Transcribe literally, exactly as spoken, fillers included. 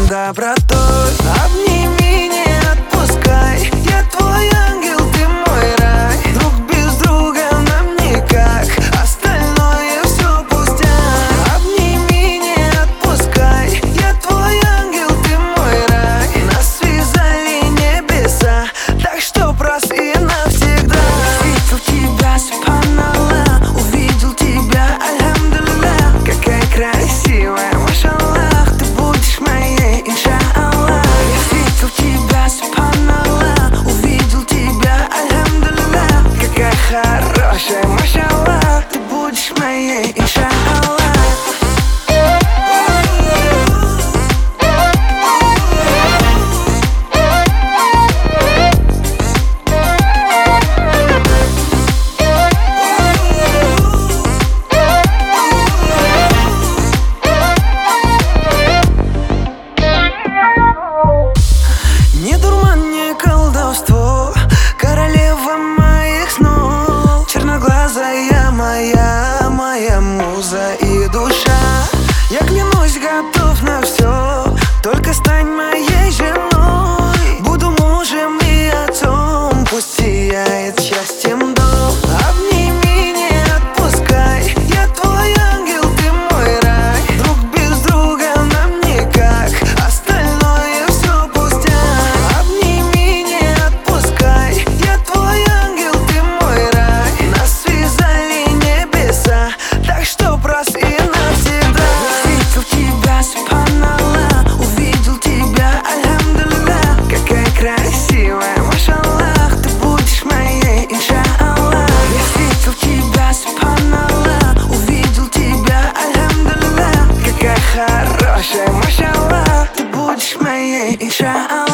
сердцем, добротой. Обними, не отпускай, я твой ангел, ты мой рай. Друг без друга нам никак, остальное все пустяк. Обними, не отпускай, я твой ангел, ты мой рай. Нас связали небеса, так что прости навсегда. Увидел тебя, субханаллах, увидел тебя, альхамдулиллах. Какая красивая, машаллах, ты будешь моей, иншаллах. Я видел тебя, субханаллах, увидел тебя, альхамдулиллах. Какая хорошая, машаллах, ты будешь моей, иншаллах. Не дурман, не колдовство, королева моих снов, черноглазая моя, моя муза и душа. Я клянусь, готов на все, только стань моей женой. Буду мужем и отцом, пусть сияет счастьем дом. Обними, не отпускай, я твой ангел, ты мой рай. Друг без друга нам никак, остальное все пустяк. Обними, не отпускай, я твой ангел, ты мой рай. Нас связали небеса, так что прости навсегда. Увидел тебя, субханаллах, увидел тебя, альхамдулиллах. Какая красивая, машаллах, ты будешь моей, иншаллах. Я видел тебя, субханаллах, увидел тебя, альхамдулиллах. Какая хорошая, машаллах, ты будешь моей, иншаллах.